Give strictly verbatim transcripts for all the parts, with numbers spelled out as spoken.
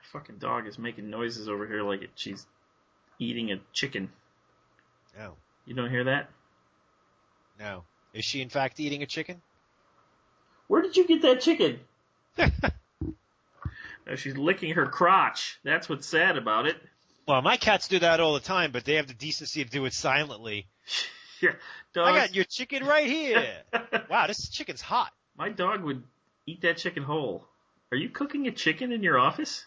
fucking dog is making noises over here like it, she's eating a chicken. Oh. You don't hear that? No. Is she in fact eating a chicken? Where did you get that chicken? No, she's licking her crotch. That's what's sad about it. Well, my cats do that all the time, but they have the decency to do it silently. Yeah, dogs. I got your chicken right here. Wow, this chicken's hot. My dog would eat that chicken whole. Are you cooking a chicken in your office?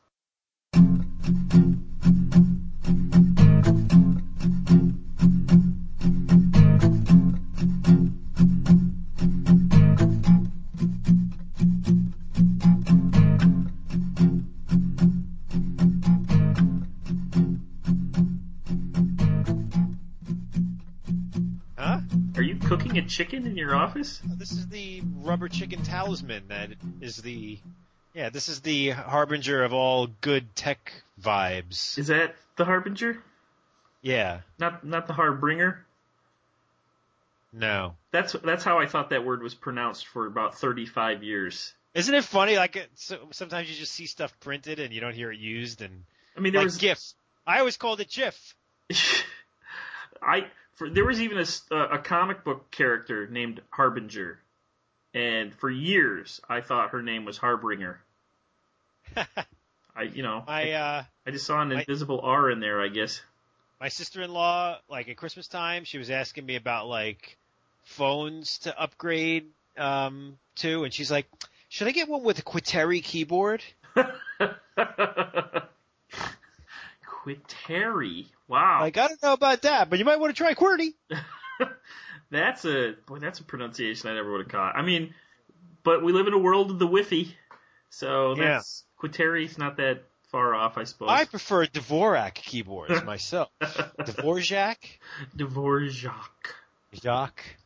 Huh? Are you cooking a chicken in your office? This is the rubber chicken talisman that is the... Yeah, this is the harbinger of all good tech vibes. Is that the harbinger? Yeah. Not not the harbinger? No. That's that's how I thought that word was pronounced for about thirty-five years. Isn't it funny? Like, it, so, sometimes you just see stuff printed and you don't hear it used, and I mean, there like was GIF. I always called it GIF. I for there was even a, a comic book character named Harbinger, and for years I thought her name was Harbinger. I you know I uh, I just saw an my- invisible R in there, I guess. my sister-in-law, like at Christmas time, she was asking me about like phones to upgrade um, to, and she's like, "Should I get one with a Quiteri keyboard?" Quiteri. Wow. Like, I don't know about that, but you might want to try QWERTY. That's a boy. That's a pronunciation I never would have caught. I mean, but we live in a world of the Wi-Fi, so that's Quitteri's not that far off, I suppose. I prefer Dvorak keyboards myself. Dvorak? Dvorak. Jacques.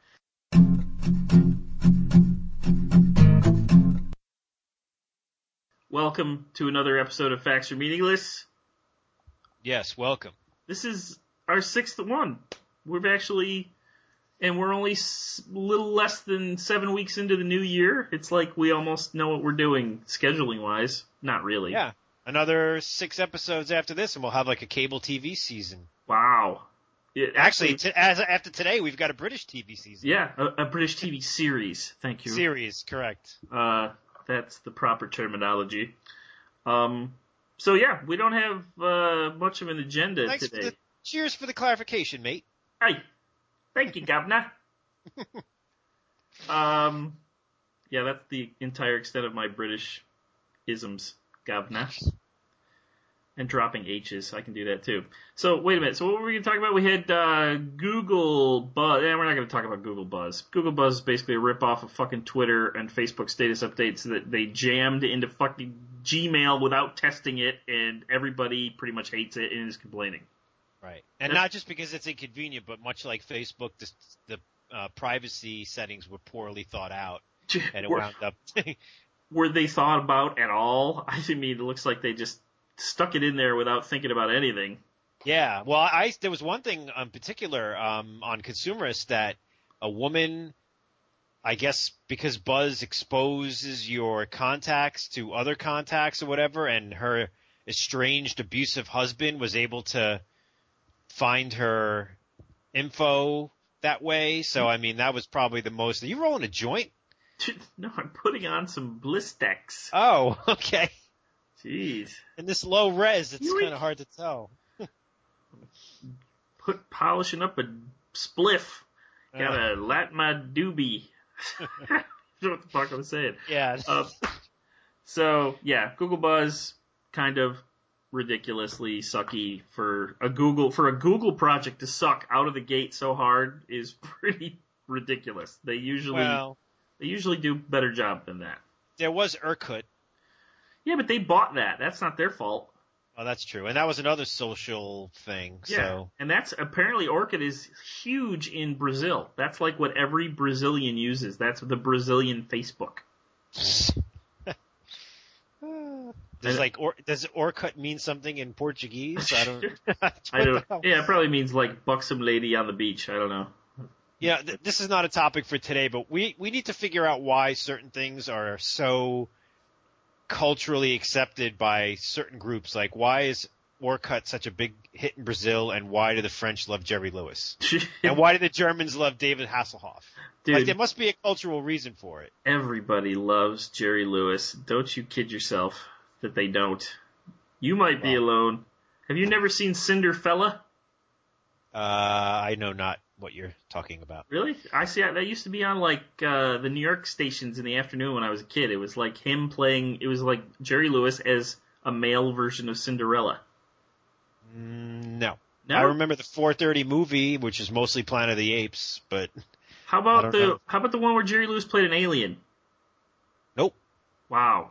Welcome to another episode of Facts Are Meaningless. Yes, welcome. This is our sixth one. We've actually, and we're only a little less than seven weeks into the new year. It's like we almost know what we're doing scheduling-wise. Not really. Yeah. Another six episodes after this, and we'll have like a cable T V season. Wow. It, Actually, t- as after today, we've got a British T V season. Yeah, a, a British T V series. Thank you. Series, correct. Uh, that's the proper terminology. Um, so yeah, we don't have uh, much of an agenda Thanks today. For the, cheers for the clarification, mate. Hey, thank you, Governor. um, yeah, that's the entire extent of my British isms, Governor. And dropping H's, I can do that too. So, wait a minute. So, what were we going to talk about? We had uh, Google Buzz. Eh, we're not going to talk about Google Buzz. Google Buzz is basically a ripoff of fucking Twitter and Facebook status updates that they jammed into fucking Gmail without testing it, and everybody pretty much hates it and is complaining. Right. And not just because it's inconvenient, but much like Facebook, the, the uh, privacy settings were poorly thought out, and it were, wound up... were they thought about at all? I mean, it looks like they just stuck it in there without thinking about anything. Yeah, well, I there was one thing in particular um, on Consumerist that a woman, I guess because Buzz exposes your contacts to other contacts or whatever, and her estranged abusive husband was able to find her info that way. So, I mean, that was probably the most... Are you rolling a joint? No, I'm putting on some Blistex. Oh, okay. Jeez. In this low res, it's Yoink. kind of hard to tell. Put polishing up a spliff. Gotta Uh. light my doobie. I don't know what the fuck I'm saying. Yeah. Uh, so, yeah, Google Buzz, kind of ridiculously sucky for a Google, for a Google project to suck out of the gate so hard is pretty ridiculous. They usually, Well, they usually do a better job than that. there was Urkut. Yeah, but they bought that. That's not their fault. Oh, that's true. And that was another social thing. Yeah, So. and that's apparently Orkut is huge in Brazil. That's like what every Brazilian uses. That's the Brazilian Facebook. Does like or, does Orkut mean something in Portuguese? I don't. I don't. Yeah, it probably means like buxom lady on the beach. I don't know. Yeah, th- this is not a topic for today, but we we need to figure out why certain things are so culturally accepted by certain groups. Like, why is Orkut such a big hit in Brazil, and why do the French love Jerry Lewis? And why do the Germans love David Hasselhoff? Dude, like, there must be a cultural reason for it. Everybody loves Jerry Lewis. Don't you kid yourself that they don't. You might be well, alone. Have you never seen Cinderfella? Uh, I know not what you're talking about. Really? I see. That used to be on like uh, the New York stations in the afternoon when I was a kid. It was like him playing. It was like Jerry Lewis as a male version of Cinderella. Mm, no. No? I remember the four thirty movie, which is mostly Planet of the Apes, but how about the know. how about the one where Jerry Lewis played an alien? Nope. Wow.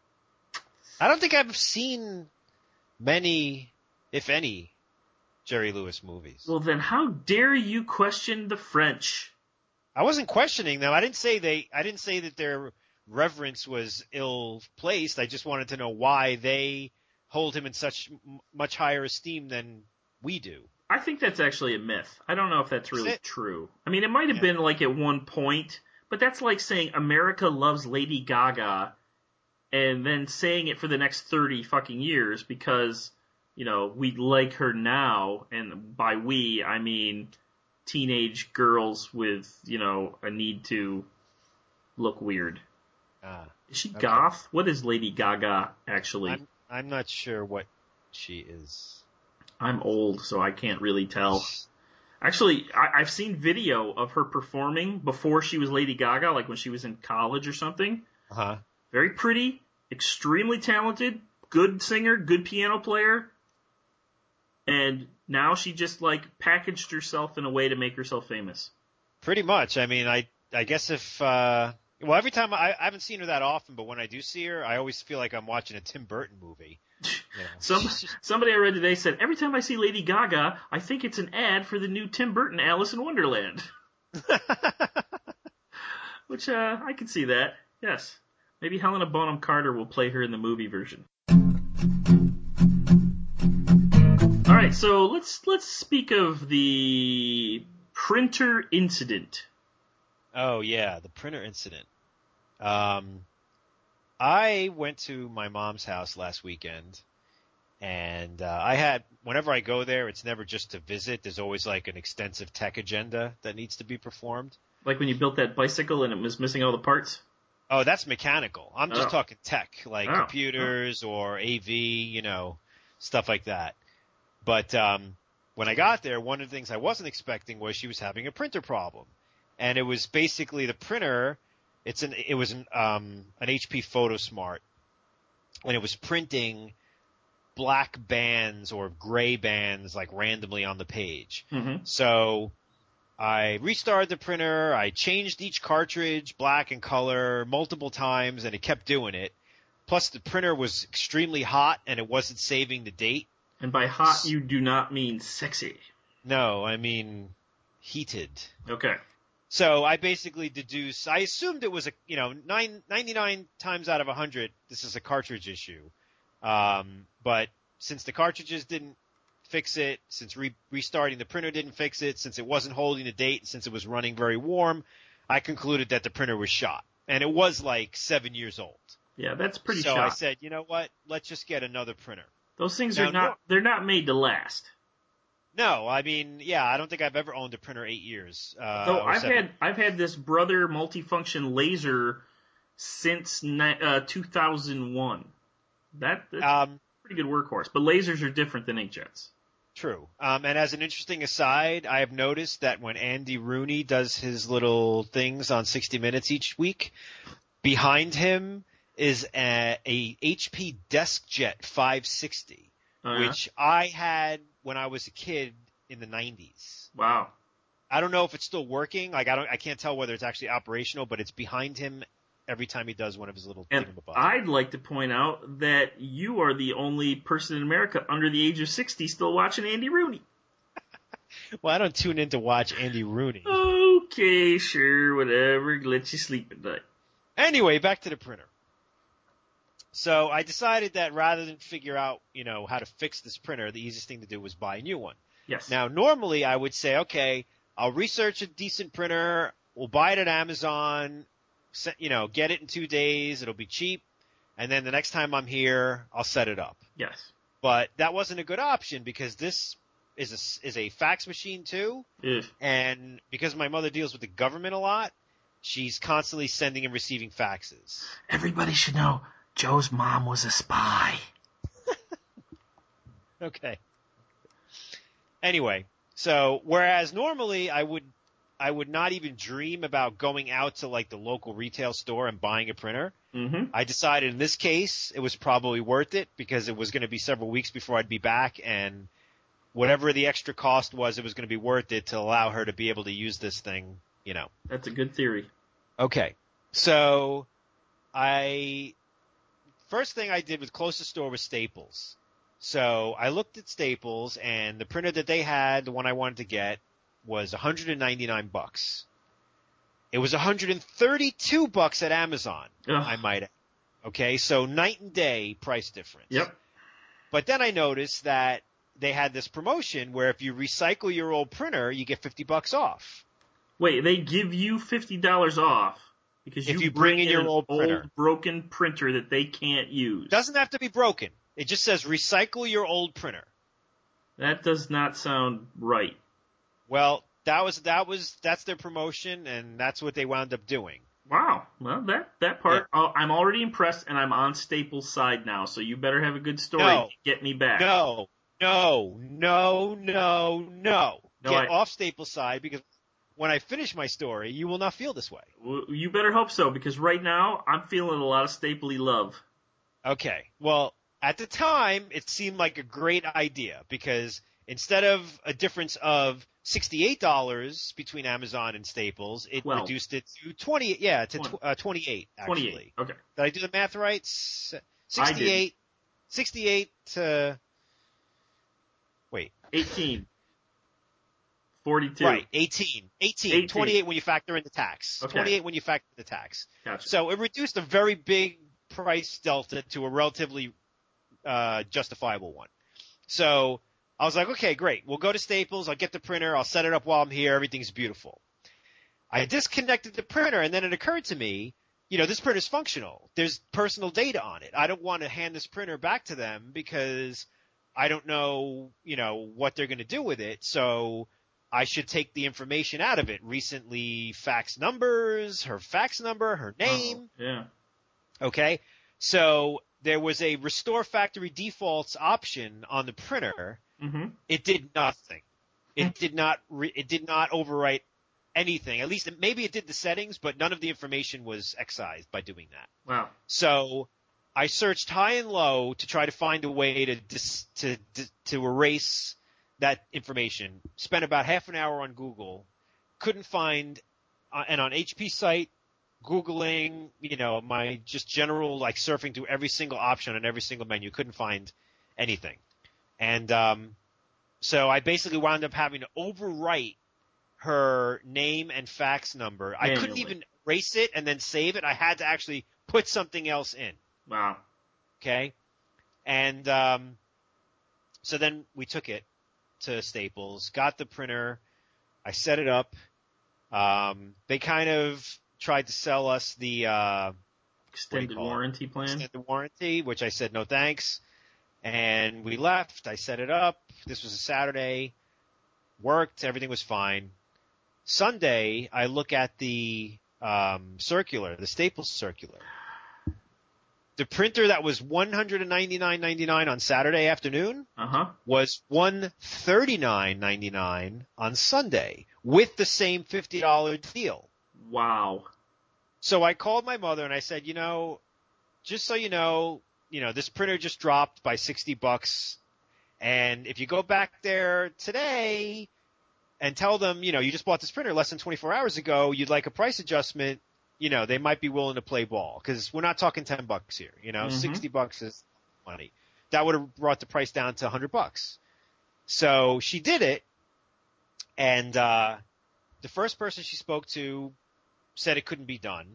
I don't think I've seen many, if any, Jerry Lewis movies. Well, then how dare you question the French? I wasn't questioning them. I didn't say they. I didn't say that their reverence was ill placed. I just wanted to know why they hold him in such m- much higher esteem than we do. I think that's actually a myth. I don't know if that's really it? true. I mean, it might have yeah. been like at one point, but that's like saying America loves Lady Gaga and then saying it for the next thirty fucking years because, you know, we like her now, and by we, I mean teenage girls with, you know, a need to look weird. Uh, is she okay. goth? What is Lady Gaga, actually? I'm, I'm not sure what she is. I'm old, so I can't really tell. Actually, I, I've seen video of her performing before she was Lady Gaga, like when she was in college or something. Uh-huh. Very pretty, extremely talented, good singer, good piano player. And now she just, like, packaged herself in a way to make herself famous. Pretty much. I mean, I I guess if, uh, well, every time, I, I haven't seen her that often, but when I do see her, I always feel like I'm watching a Tim Burton movie. You know? Some, somebody I read today said, every time I see Lady Gaga, I think it's an ad for the new Tim Burton Alice in Wonderland. Which, uh, I can see that. Yes. Maybe Helena Bonham Carter will play her in the movie version. All right, so let's let's speak of the printer incident. Oh yeah, the printer incident. Um, I went to my mom's house last weekend, and uh, I had whenever I go there, it's never just to visit. There's always like an extensive tech agenda that needs to be performed. Like when you built that bicycle and it was missing all the parts? Oh, that's mechanical. I'm just oh. talking tech, like oh. computers oh. or A V, you know, stuff like that. But um, when I got there, one of the things I wasn't expecting was she was having a printer problem, and it was basically the printer. It's an it was an um, an H P PhotoSmart, and it was printing black bands or gray bands like randomly on the page. Mm-hmm. So I restarted the printer. I changed each cartridge black and color multiple times, and it kept doing it. Plus, the printer was extremely hot, and it wasn't saving the date. And by hot, you do not mean sexy. No, I mean heated. Okay. So I basically deduced, I assumed it was a, you know, nine, ninety-nine times out of one hundred, this is a cartridge issue. Um, but since the cartridges didn't fix it, since re- restarting the printer didn't fix it, since it wasn't holding the date, since it was running very warm, I concluded that the printer was shot. And it was like seven years old. Yeah, that's pretty so shot. So I said, you know what, let's just get another printer. Those things now, are not, they're not made to last. No, I mean, yeah, I don't think I've ever owned a printer eight years. Uh, so I've seven. had, I've had this Brother multifunction laser since uh, two thousand one. That, that's um, a pretty good workhorse, but lasers are different than inkjets. True. Um, and as an interesting aside, I have noticed that when Andy Rooney does his little things on sixty minutes each week, behind him is a, a H P DeskJet five sixty, uh-huh. which I had when I was a kid in the nineties. Wow. I don't know if it's still working. Like I don't, I can't tell whether it's actually operational, but it's behind him every time he does one of his little. And I'd like to point out that you are the only person in America under the age of sixty still watching Andy Rooney. Well, I don't tune in to watch Andy Rooney. Okay, sure, whatever. Let you sleep at night. Anyway, back to the printer. So I decided that rather than figure out, you know, how to fix this printer, the easiest thing to do was buy a new one. Yes. Now, normally I would say, okay, I'll research a decent printer, we'll buy it at Amazon, you know, get it in two days, it'll be cheap, and then the next time I'm here, I'll set it up. Yes. But that wasn't a good option because this is a, is a fax machine too. Ugh. And because my mother deals with the government a lot, she's constantly sending and receiving faxes. Everybody should know Joe's mom was a spy. Okay. Anyway, so whereas normally I would I would not even dream about going out to like the local retail store and buying a printer. Mm-hmm. I decided in this case it was probably worth it because it was going to be several weeks before I'd be back, and whatever the extra cost was, it was going to be worth it to allow her to be able to use this thing, you know. That's a good theory. Okay. So I first thing I did with closest store was Staples. So I looked at Staples, and the printer that they had, the one I wanted to get, was one hundred ninety-nine bucks. It was one hundred thirty-two bucks at Amazon, Ugh. I might add. Okay, so night and day price difference. Yep. But then I noticed that they had this promotion where if you recycle your old printer, you get fifty bucks off. Wait, they give you fifty dollars off because If you, you bring in your an old printer. broken printer that they can't use. Doesn't have to be broken. It just says recycle your old printer. That does not sound right. Well, that was that was that's their promotion, and that's what they wound up doing. Wow. Well, that that part, oh, I'm already impressed, and I'm on Staples' side now. So you better have a good story No. to get me back. No, no, no, no, no. No, Get I- off Staples' side, because when I finish my story, you will not feel this way. Well, you better hope so, because right now I'm feeling a lot of Stapley love. Okay. Well, at the time, it seemed like a great idea because instead of a difference of sixty-eight dollars between Amazon and Staples, it Twelve. reduced it to twenty. Yeah, to Twenty. tw- uh, twenty-eight. Actually, twenty-eight. Okay. Did I do the math right? S- I did. sixty-eight. Sixty-eight to wait. eighteen. forty-two. Right, eighteen. eighteen. eighteen. twenty-eight when you factor in the tax. Okay. twenty-eight when you factor in the tax. Gotcha. So it reduced a very big price delta to a relatively uh, justifiable one. So I was like, okay, great. We'll go to Staples. I'll get the printer. I'll set it up while I'm here. Everything's beautiful. I disconnected the printer, and then it occurred to me, you know, this printer's functional. There's personal data on it. I don't want to hand this printer back to them because I don't know, you know, what they're going to do with it. So I should take the information out of it. Recently fax numbers, her fax number, her name. Oh, yeah. Okay. So there was a restore factory defaults option on the printer. Mm-hmm. It did nothing. It did not, re- it did not overwrite anything. At least it, maybe it did the settings, but none of the information was excised by doing that. Wow. So I searched high and low to try to find a way to dis, to, to to erase that information. Spent about half an hour on Google. Couldn't find, uh, and on H P site, Googling, you know, my just general like surfing through every single option on every single menu. Couldn't find anything. And um, so I basically wound up having to overwrite her name and fax number. I couldn't Manually. even erase it and then save it. I had to actually put something else in. Wow. Okay. And um, so then we took it to Staples, got the printer. I set it up. Um, they kind of tried to sell us the uh, Extended call it? warranty plan. extended warranty, which I said no thanks. And we left. I set it up. This was a Saturday. Worked. Everything was fine. Sunday, I look at the um, circular, the Staples circular. The printer that was one hundred ninety-nine ninety-nine on Saturday afternoon Uh-huh. was one hundred thirty-nine ninety-nine on Sunday with the same fifty dollars deal. Wow. So I called my mother and I said, you know, just so you know, you know, this printer just dropped by sixty bucks. And if you go back there today and tell them, you know, you just bought this printer less than twenty-four hours ago, you'd like a price adjustment, you know, they might be willing to play ball because we're not talking ten bucks here, you know, Mhm. sixty bucks is money. That would have brought the price down to one hundred bucks. So she did it. And, uh, the first person she spoke to said it couldn't be done.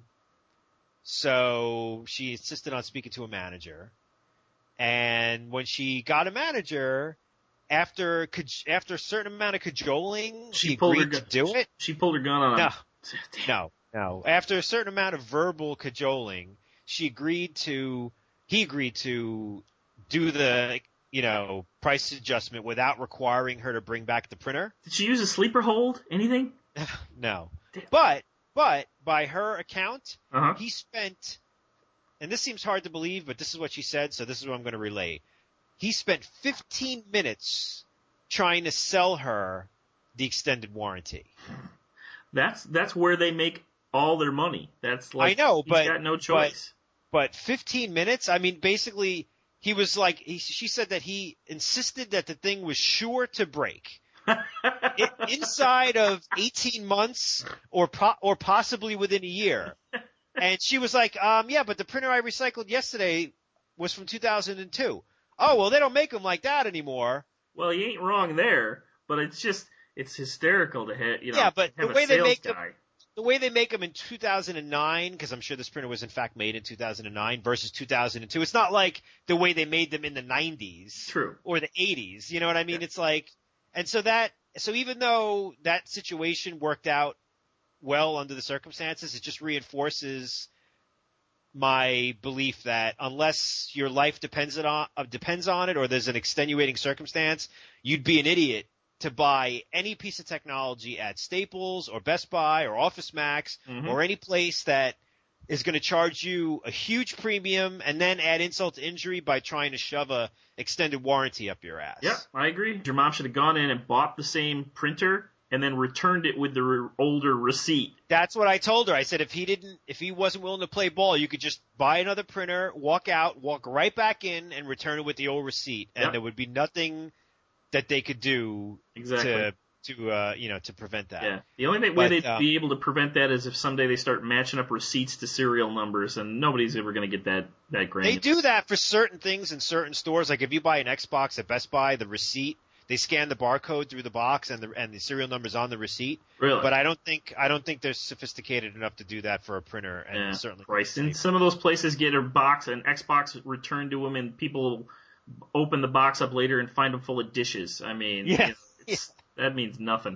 So she insisted on speaking to a manager. And when she got a manager, after after a certain amount of cajoling, She she pulled her agreed to gun- do it. She pulled her gun on No, him. Damn. no, no. After a certain amount of verbal cajoling, she agreed to he agreed to do the, you know, price adjustment without requiring her to bring back the printer. Did she use a sleeper hold? Anything? No. Damn. But, but by her account, Uh-huh. he spent, and this seems hard to believe, but this is what she said, so this is what I'm going to relay. He spent fifteen minutes trying to sell her the extended warranty. That's that's where they make all their money. That's like I know, he's but got no choice. But, but fifteen minutes? I mean, basically, he was like, he, she said that he insisted that the thing was sure to break. It, inside of eighteen months or po- or possibly within a year. And she was like, um, yeah, but the printer I recycled yesterday was from two thousand two. Oh, well, they don't make them like that anymore. Well, you ain't wrong there, but it's just it's hysterical to have you know Yeah, but have the a way they sales make guy. them, the way they make them in two thousand nine, because I'm sure this printer was in fact made in two thousand nine versus two thousand two. It's not like the way they made them in the nineties. True. Or the eighties. You know what I mean? Yeah. It's like, and so that, so even though that situation worked out well under the circumstances, it just reinforces my belief that unless your life depends on uh, depends on it, or there's an extenuating circumstance, you'd be an idiot to buy any piece of technology at Staples or Best Buy or Office Max Mhm. or any place that is going to charge you a huge premium and then add insult to injury by trying to shove a extended warranty up your ass. Yeah, I agree. Your mom should have gone in and bought the same printer and then returned it with the re- older receipt. That's what I told her. I said if he didn't, if he wasn't willing to play ball, you could just buy another printer, walk out, walk right back in, and return it with the old receipt, and Yep. there would be nothing that they could do Exactly. to to uh, you know to prevent that. Yeah. The only way But, they'd uh, be able to prevent that is if someday they start matching up receipts to serial numbers, and nobody's ever going to get that that They granular. do that for certain things in certain stores. Like if you buy an Xbox at Best Buy, the receipt, they scan the barcode through the box and the and the serial numbers on the receipt. Really? But I don't think I don't think they're sophisticated enough to do that for a printer, and Yeah, certainly. Christ. And some of those places get a box, an Xbox returned to them, and people open the box up later and find them full of dishes. I mean, Yeah. you know, it's, that means nothing.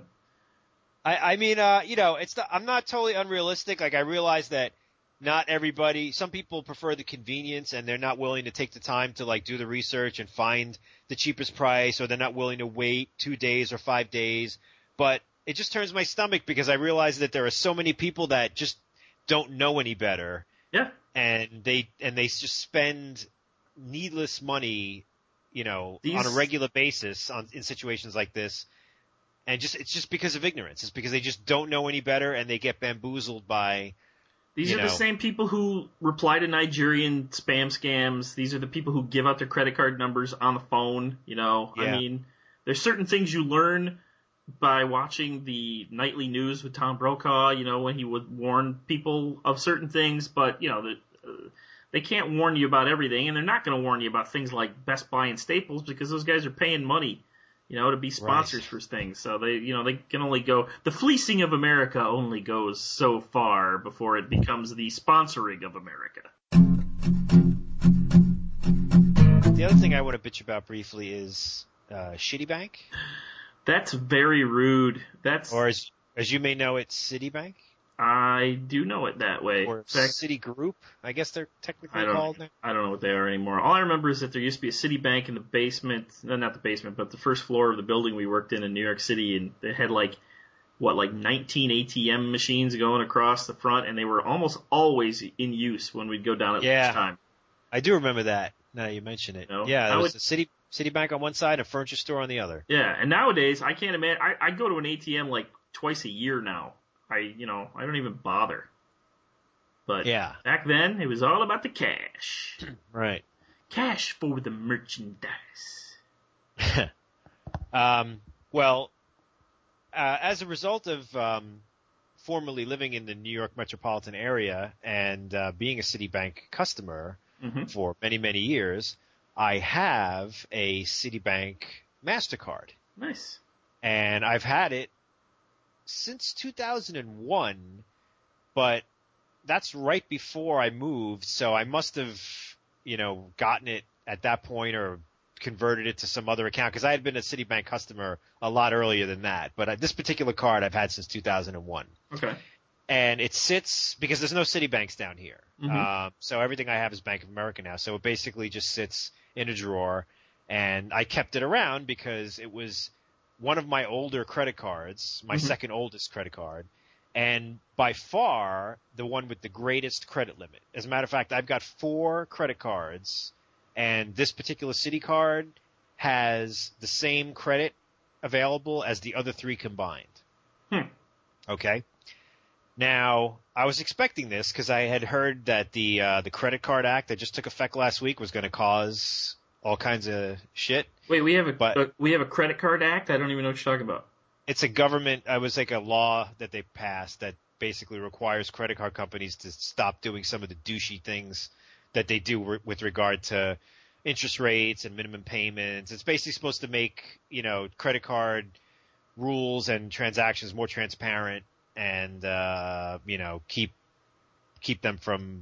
I, I mean, uh, you know, it's the, I'm not totally unrealistic. Like I realize that not everybody, some people prefer the convenience and they're not willing to take the time to like do the research and find the cheapest price, or they're not willing to wait two days or five days. But it just turns my stomach because I realize that there are so many people that just don't know any better, Yeah. and they and they just spend needless money, you know, These- on a regular basis on in situations like this. And just it's just because of ignorance. It's because they just don't know any better, and they get bamboozled by. These You are know. the same people who reply to Nigerian spam scams. These are the people who give out their credit card numbers on the phone. You know, I Yeah. mean, there's certain things you learn by watching the nightly news with Tom Brokaw. You know, when he would warn people of certain things, but you know, the, uh, they can't warn you about everything, and they're not going to warn you about things like Best Buy and Staples because those guys are paying money. You know, to be sponsors Right. for things. So they, you know, they can only go, the fleecing of America only goes so far before it becomes the sponsoring of America. The other thing I want to bitch about briefly is uh, Shitty Bank, That's very rude. That's, or as as you may know it, Citibank, I do know it that way. or In fact, Citigroup. I guess they're technically I don't, called now. I don't know what they are anymore. All I remember is that there used to be a Citibank in the basement, no, not the basement, but the first floor of the building we worked in in New York City, and they had like, what, like nineteen A T M machines going across the front, and they were almost always in use when we'd go down at Yeah. lunchtime. I do remember that. Now that you mention it. No, yeah, I there was would- a City Citibank on one side, a furniture store on the other. Yeah, and nowadays I can't imagine. I, I go to an A T M like twice a year now. I, you know, I don't even bother. But Yeah, back then it was all about the cash, right. cash for the merchandise. um, well, uh, as a result of um, formerly living in the New York metropolitan area and uh, being a Citibank customer hmm for many, many years, I have a Citibank MasterCard. Nice. And I've had it since two thousand one, but that's right before I moved, so I must have, you know, gotten it at that point or converted it to some other account, because I had been a Citibank customer a lot earlier than that. But uh, this particular card I've had since two thousand one. Okay. and it sits because there's no Citibanks down here. Mhm. Uh, so everything I have is Bank of America now. So it basically just sits in a drawer, and I kept it around because it was one of my older credit cards, my Mhm. second oldest credit card, and by far the one with the greatest credit limit. As a matter of fact, I've got four credit cards, and this particular Citi card has the same credit available as the other three combined. Hmm. Okay. Now, I was expecting this because I had heard that the uh, the Credit Card Act that just took effect last week was going to cause all kinds of shit. Wait, we have a, But- a we have a credit card act. I don't even know what you're talking about. It's a government, it was like a law that they passed that basically requires credit card companies to stop doing some of the douchey things that they do re- with regard to interest rates and minimum payments. It's basically supposed to make, you know, credit card rules and transactions more transparent and, uh, you know, keep, keep them from,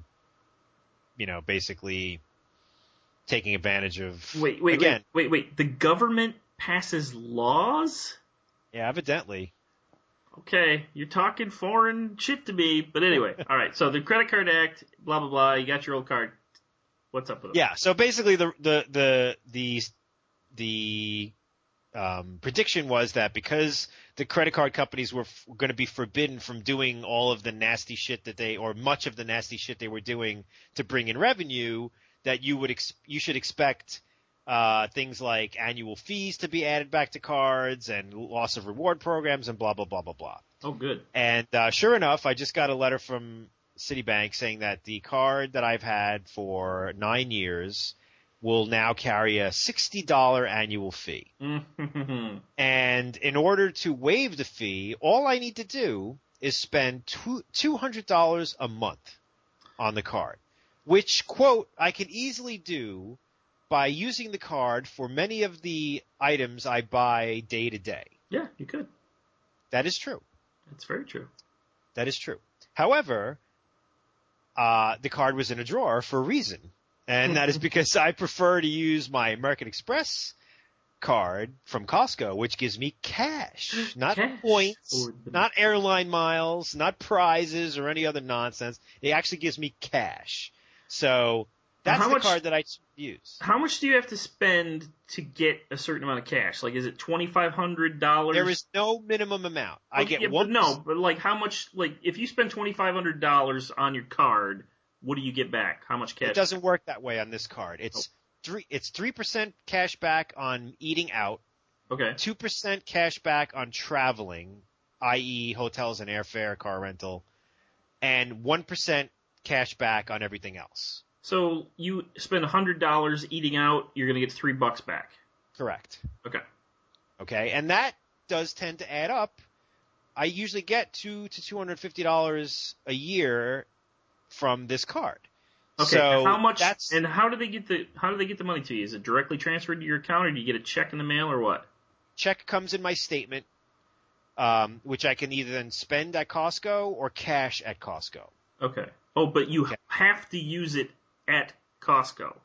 you know, basically taking advantage of, Wait, wait, again, wait, wait, wait. The government passes laws? yeah, evidently. Okay, you're talking foreign shit to me. But anyway, all right. So the Credit Card Act, blah blah blah. You got your old card. What's up with it? Yeah. So basically, the the the the the um, prediction was that because the credit card companies were f- going to be forbidden from doing all of the nasty shit that they, or much of the nasty shit they were doing to bring in revenue, that you would ex- you should expect uh, things like annual fees to be added back to cards and loss of reward programs and blah blah blah blah blah. Oh, good. And uh, sure enough, I just got a letter from Citibank saying that the card that I've had for nine years will now carry a sixty dollars annual fee. Mm-hmm. And in order to waive the fee, all I need to do is spend two, $200 a month on the card, which, quote, I can easily do by using the card for many of the items I buy day to day. Yeah, you could. That is true. That's very true. That is true. However, uh, the card was in a drawer for a reason. And that is because I prefer to use my American Express card from Costco, which gives me cash, not Cash. points, Or the- not airline miles, not prizes or any other nonsense. It actually gives me cash. So that's how the much- card that I use. How much do you have to spend to get a certain amount of cash? Like, is it twenty-five hundred dollars? There is no minimum amount. I get yeah, one. But no, but like, how much? Like, if you spend twenty-five hundred dollars on your card, what do you get back? How much cash? It doesn't work that way on this card. It's Oh. three. It's three percent cash back on eating out. Okay. two percent cash back on traveling, that is hotels and airfare, car rental, and one percent cash back on everything else. So you spend one hundred dollars eating out, you're going to get three bucks back. Correct. Okay. Okay, and that does tend to add up. I usually get two to two hundred fifty dollars a year from this card. Okay. So and how much? That's, And how do they get the how do they get the money to you? Is it directly transferred to your account, or do you get a check in the mail, or what? check comes in my statement, um, which I can either then spend at Costco or cash at Costco. Okay. Oh, but you Okay. have to use it at Costco.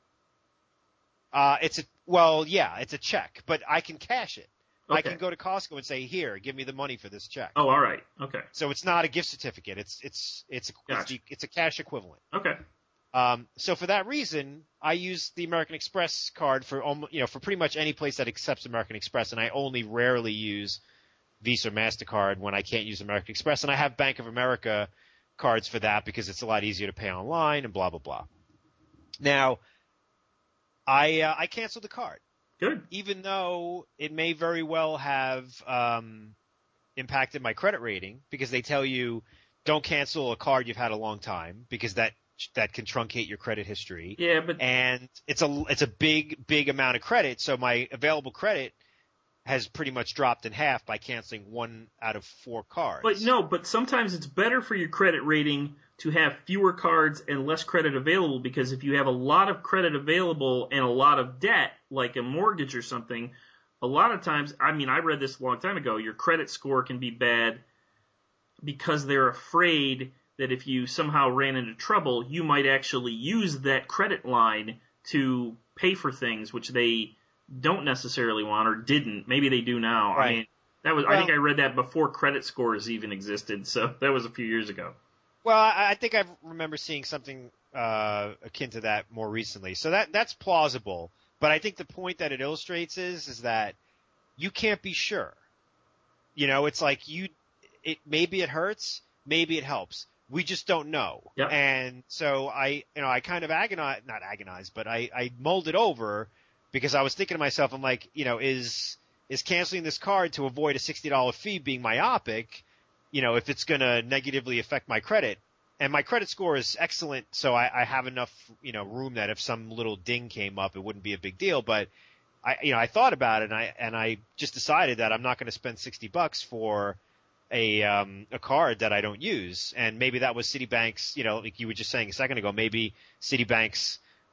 Uh, it's a well, yeah, it's a check, but I can cash it. I Okay. can go to Costco and say, "Here, give me the money for this check." Oh, all right. Okay. So it's not a gift certificate. It's it's it's a, it's, Gotcha. the, it's a cash equivalent. Okay. Um, so for that reason, I use the American Express card for almost, you know, for pretty much any place that accepts American Express, and I only rarely use Visa or MasterCard when I can't use American Express, and I have Bank of America cards for that because it's a lot easier to pay online and blah blah blah. Now, I uh, I canceled the card, Good. even though it may very well have um, impacted my credit rating because they tell you don't cancel a card you've had a long time because that that can truncate your credit history. Yeah, but And it's a it's a big big amount of credit, so my available credit has pretty much dropped in half by canceling one out of four cards. but no, but sometimes it's better for your credit rating to have fewer cards and less credit available, because if you have a lot of credit available and a lot of debt, like a mortgage or something, a lot of times, I mean, I read this a long time ago, your credit score can be bad because they're afraid that if you somehow ran into trouble, you might actually use that credit line to pay for things which they don't necessarily want or didn't. Maybe they do now. Right. I mean, That was Well, I think I read that before credit scores even existed, so that was a few years ago. Well, I, I think I remember seeing something uh, akin to that more recently. So that that's plausible. But I think the point that it illustrates is is that you can't be sure. You know, it's like you, it maybe it hurts, maybe it helps. We just don't know. Yep. And so I, you know, I kind of agonize, not agonize, but I, I mulled it over because I was thinking to myself, I'm like, you know, is, is canceling this card to avoid a sixty dollars fee being myopic, you know, if it's going to negatively affect my credit? And my credit score is excellent, so I, I have enough, you know, room that if some little ding came up, it wouldn't be a big deal. But I, you know, I thought about it and I, and I just decided that I'm not going to spend sixty bucks for a, um, a card that I don't use. And maybe that was Citibank's, you know, like you were just saying a second ago, maybe Citibank's,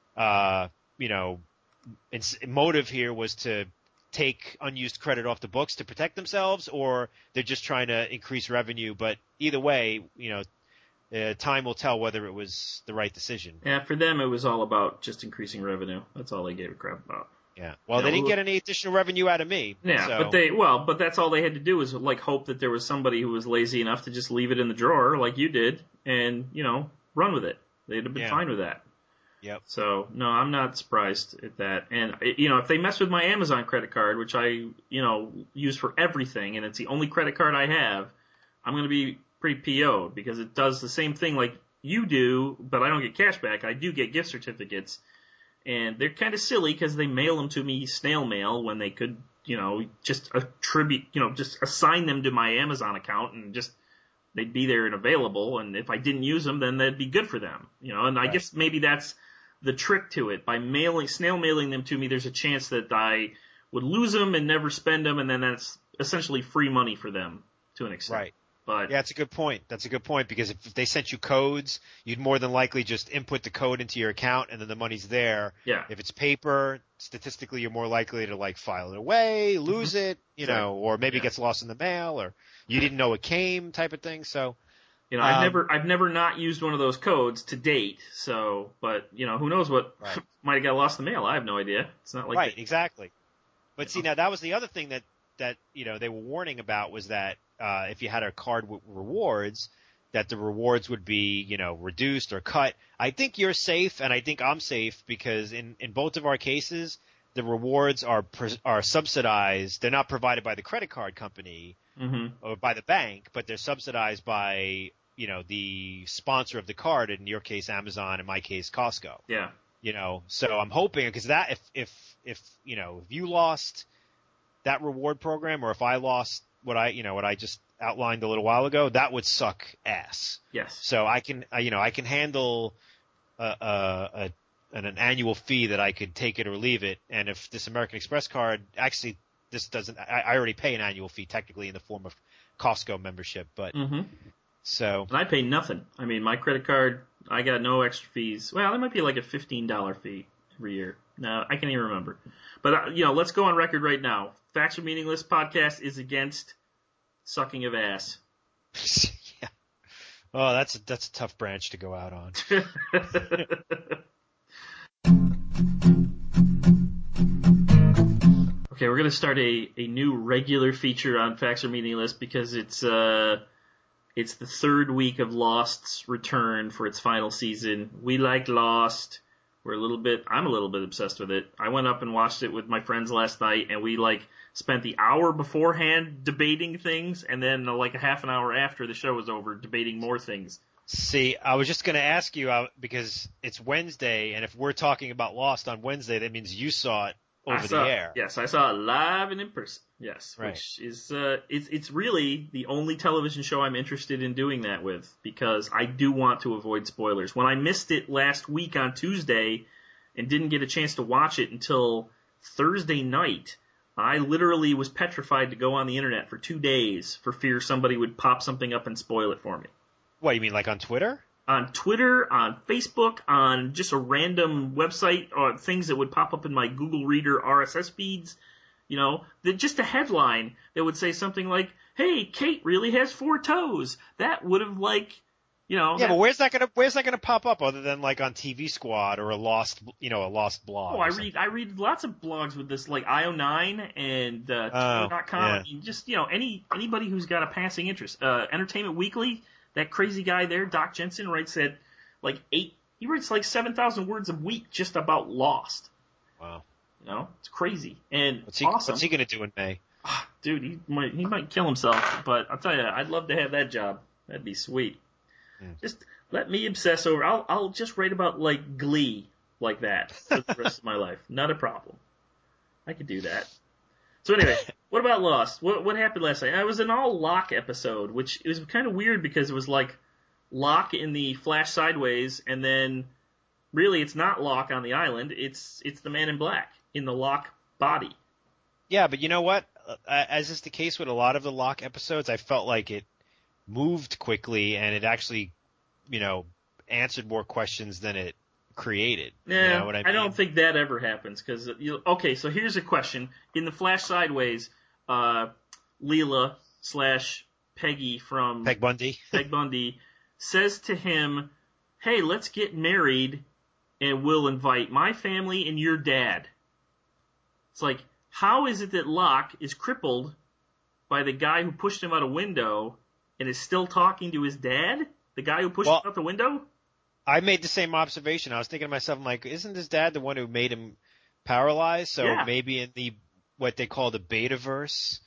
uh, you know, its motive here was to take unused credit off the books to protect themselves, or they're just trying to increase revenue. But either way, you know, uh, time will tell whether it was the right decision. Yeah, for them it was all about just increasing revenue. That's all they gave a crap about. Yeah. Well, Yeah, they didn't well, get any additional revenue out of me. Yeah, so. but they well, but that's all they had to do was like hope that there was somebody who was lazy enough to just leave it in the drawer like you did, and you know, run with it. They'd have been Yeah. fine with that. Yep. So no, I'm not surprised at that. And you know, if they mess with my Amazon credit card, which I you know use for everything, and it's the only credit card I have, I'm going to be pretty P O'd because it does the same thing like you do, but I don't get cash back. I do get gift certificates. And they're kind of silly because they mail them to me snail mail when they could, you know, just attribute, you know, just assign them to my Amazon account and just they'd be there and available. And if I didn't use them, then that'd be good for them, you know. And I Right. guess maybe that's the trick to it. By mailing, snail mailing them to me, there's a chance that I would lose them and never spend them, and then that's essentially free money for them to an extent. Right. But Yeah, that's a good point. That's a good point because if, if they sent you codes, you'd more than likely just input the code into your account and then the money's there. yeah, If it's paper, statistically, you're more likely to like file it away, lose Mm-hmm. it, you know, or maybe Yeah. it gets lost in the mail, or you didn't know it came, type of thing. So, you know, I've Um, never, I've never not used one of those codes to date. So, but you know, who knows what Right. might have got lost in the mail? I have no idea. It's not like right, they- exactly. But see, now that was the other thing that that you know they were warning about was that uh, if you had a card with rewards, that the rewards would be you know reduced or cut. I think you're safe, and I think I'm safe because in in both of our cases, the rewards are pres- are subsidized. They're not provided by the credit card company Mhm. or by the bank, but they're subsidized by you know the sponsor of the card. In your case, Amazon. In my case, Costco. Yeah. You know, so I'm hoping because that if if if you know if you lost that reward program, or if I lost what I you know what I just outlined a little while ago, that would suck ass. Yes. So I can uh, you know I can handle a, a, a an, an annual fee that I could take it or leave it, and if this American Express card actually this doesn't I, I already pay an annual fee technically in the form of Costco membership, but Mhm. so And I pay nothing. I mean, my credit card, I got no extra fees. Well, there might be like a fifteen dollars fee every year. No, I can't even remember. But uh, you know, let's go on record right now. Facts Are Meaningless podcast is against sucking of ass. yeah. Oh, that's a, that's a tough branch to go out on. Okay, we're gonna start a, a new regular feature on Facts Are Meaningless because it's uh it's the third week of Lost's return for its final season. We like Lost. We're a little bit I'm a little bit obsessed with it. I went up and watched it with my friends last night, and we like spent the hour beforehand debating things, and then uh, like a half an hour after the show was over debating more things. See, I was just going to ask you uh, because it's Wednesday, and if we're talking about Lost on Wednesday, that means you saw it over I the saw, air. Yes, I saw it live and in person. Yes, Right. which is uh, it's it's really the only television show I'm interested in doing that with because I do want to avoid spoilers. When I missed it last week on Tuesday and didn't get a chance to watch it until Thursday night, I literally was petrified to go on the internet for two days for fear somebody would pop something up and spoil it for me. What, you mean like on Twitter? On Twitter, on Facebook, on just a random website, or things that would pop up in my Google Reader R S S feeds, you know, that just a headline that would say something like, "Hey, Kate really has four toes." That would have like You know. Yeah, that, but where's that gonna where's that gonna pop up other than like on T V Squad or a lost you know a lost blog? Oh, I read I read lots of blogs with this, like I O nine and uh, Oh, Twitter dot com. yeah. I mean, just you know, any anybody who's got a passing interest. Uh, Entertainment Weekly, that crazy guy there, Doc Jensen, writes that like eight. He writes like seven thousand words a week just about Lost. Wow. You know, it's crazy and What's he awesome. What's he gonna do in May? Dude, he might he might kill himself, but I'll tell you, I'd love to have that job. That'd be sweet. Hmm. Just let me obsess over. I'll I'll just write about like Glee like that for the rest of my life. Not a problem. I could do that. So anyway, what about Lost? What what happened last night? It was an all Locke episode, which it was kind of weird because it was like Locke in the Flash Sideways, and then really it's not Locke on the island. It's it's the Man in Black in the Locke body. Yeah, but you know what? Uh, As is the case with a lot of the Locke episodes, I felt like it moved quickly and it actually, you know, answered more questions than it created. Yeah, you know what I mean? I don't think that ever happens because okay. So here's a question: in the Flash Sideways, uh, Leela slash Peggy from Peg Bundy. Peg Bundy says to him, "Hey, let's get married, and we'll invite my family and your dad." It's like, how is it that Locke is crippled by the guy who pushed him out a window and is still talking to his dad? The guy who pushed Well, him out the window? I made the same observation. I was thinking to myself, I'm like, isn't his dad the one who made him paralyzed? So Yeah. maybe in the what they call the Betaverse,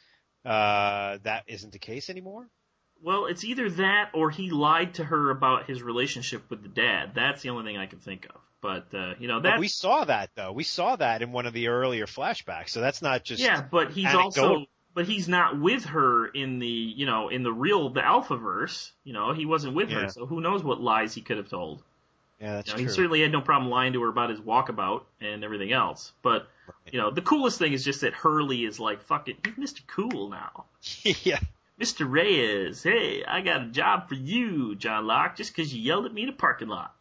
uh, that isn't the case anymore. Well, it's either that or he lied to her about his relationship with the dad. That's the only thing I can think of. But, uh, you know, But that's... we saw that though. We saw that in one of the earlier flashbacks. So that's not just Yeah, but he's anecdotal. also... But he's not with her in the, you know, in the real, the Alphaverse. You know, he wasn't with Yeah. her, so who knows what lies he could have told. Yeah, that's You know, true. he certainly had no problem lying to her about his walkabout and everything else. But, Right. you know, the coolest thing is just that Hurley is like, fuck it, he's Mister Cool now. Yeah. Mister Reyes, hey, I got a job for you, John Locke, just 'cause you yelled at me in a parking lot.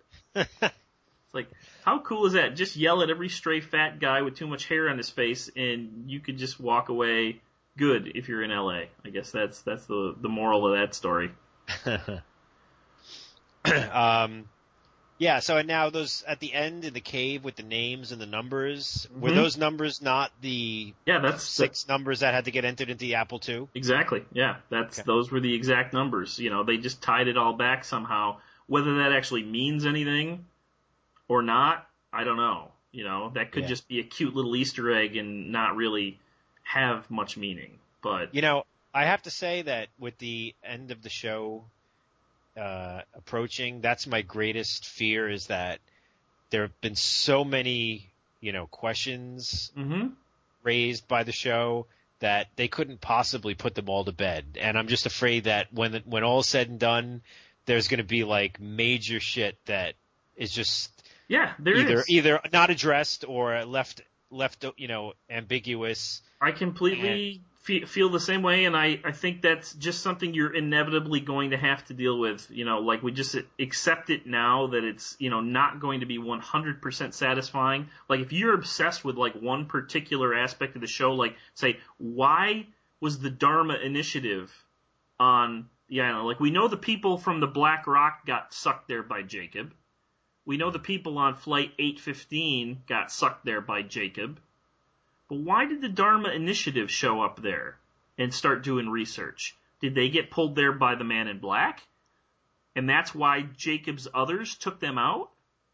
It's like, how cool is that? Just yell at every stray fat guy with too much hair on his face, and you could just walk away good if you're in L A. I guess that's that's the the moral of that story. um, yeah. So now those at the end in the cave with the names and the numbers, were Mhm. those numbers not the Yeah, that's six numbers that had to get entered into the Apple two? exactly. Yeah, that's Okay. those were the exact numbers. You know, they just tied it all back somehow. Whether that actually means anything or not, I don't know. You know, that could Yeah. just be a cute little Easter egg and not really have much meaning. But You know, I have to say that with the end of the show uh, approaching, that's my greatest fear is that there have been so many, you know, questions hmm raised by the show that they couldn't possibly put them all to bed. And I'm just afraid that when the, when all is said and done, there's going to be like major shit that is just yeah, there either is. either not addressed or left left you know ambiguous. I completely fe- feel the same way, and I, I think that's just something you're inevitably going to have to deal with. You know, like we just accept it now that it's, you know, not going to be one hundred percent satisfying. Like if you're obsessed with like one particular aspect of the show, like say, why was the Dharma Initiative on the island? Like we know the people from the Black Rock got sucked there by Jacob. We know the people on Flight eight fifteen got sucked there by Jacob. But why did the Dharma Initiative show up there and start doing research? Did they get pulled there by the Man in Black? And that's why Jacob's others took them out?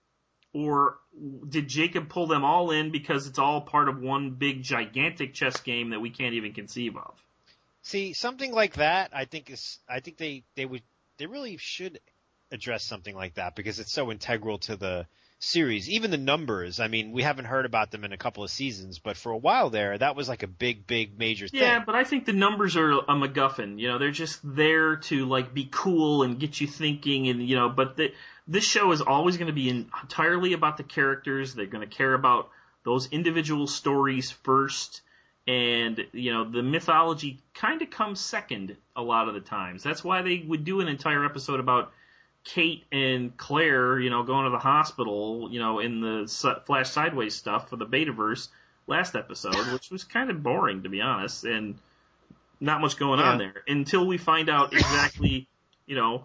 Or did Jacob pull them all in because it's all part of one big gigantic chess game that we can't even conceive of? See, something like that, I think is I think they they would they really should address something like that because it's so integral to the series. Even the numbers, I mean, we haven't heard about them in a couple of seasons, but for a while there, that was like a big, big, major thing. Yeah, but I think the numbers are a MacGuffin. You know, they're just there to like be cool and get you thinking, and you know. But the, this show is always going to be entirely about the characters. They're going to care about those individual stories first, and you know, the mythology kind of comes second a lot of the times. That's why they would do an entire episode about Kate and Claire, you know, going to the hospital, you know, in the Flash Sideways stuff for the Betaverse last episode, which was kind of boring, to be honest, and not much going Yeah. on there until we find out exactly, you know,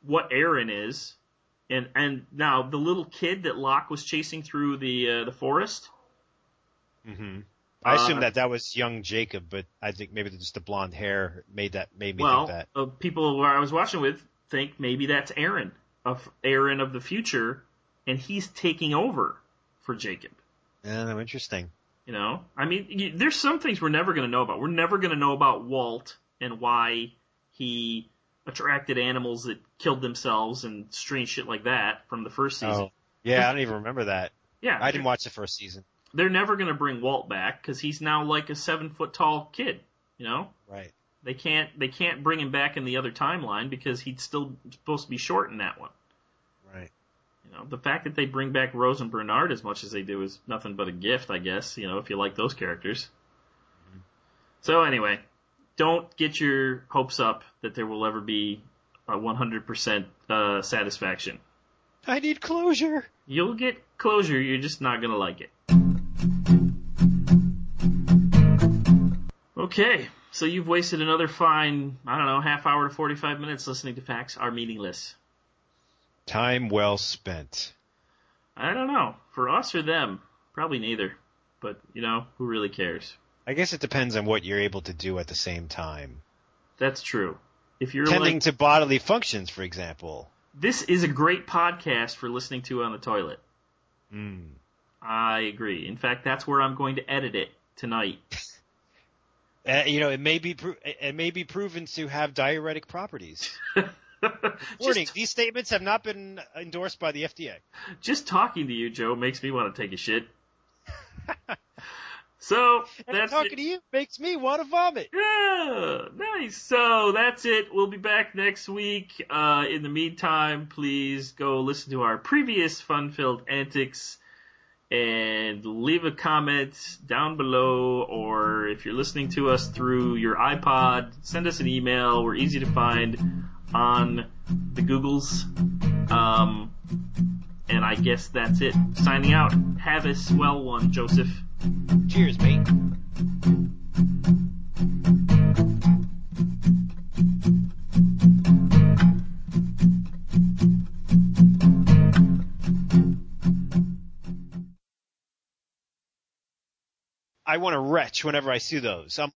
what Aaron is, and and now the little kid that Locke was chasing through the uh, the forest. Mm-hmm. I assume uh, that that was young Jacob, but I think maybe just the blonde hair made that made me well, think that. uh, people I was watching with think maybe that's Aaron of Aaron of the future, and he's taking over for Jacob. Oh, interesting. You know, I mean, you, there's some things we're never going to know about. We're never going to know about Walt and why he attracted animals that killed themselves and strange shit like that from the first season. Oh, yeah, I don't even remember that. Yeah, I didn't watch the first season. They're never going to bring Walt back because he's now like a seven foot tall kid. You know, right? They can't they can't bring him back in the other timeline because he's still supposed to be short in that one. Right. You know, the fact that they bring back Rose and Bernard as much as they do is nothing but a gift, I guess. You know, if you like those characters. Mm-hmm. So anyway, don't get your hopes up that there will ever be a one hundred percent uh, satisfaction. I need closure. You'll get closure. You're just not gonna like it. Okay, so you've wasted another fine, I don't know, half hour to forty-five minutes listening to Facts Are Meaningless. Time well spent. I don't know. For us or them, probably neither. But, you know, who really cares? I guess it depends on what you're able to do at the same time. That's true. If you're Tending like, to bodily functions, for example. This is a great podcast for listening to on the toilet. Mm. I agree. In fact, that's where I'm going to edit it tonight. Uh, you know, it may be pro- it may be proven to have diuretic properties. Warning: these statements have not been endorsed by the F D A. Just talking to you, Joe, makes me want to take a shit. So and that's talking it. to you makes me want to vomit. Yeah, nice. So that's it. We'll be back next week. Uh, in the meantime, please go listen to our previous fun-filled antics. And leave a comment down below, or if you're listening to us through your iPod, send us an email. We're easy to find on the Googles. Um, and I guess that's it. Signing out. Have a swell one, Joseph. Cheers, mate. I want to retch whenever I see those. I'm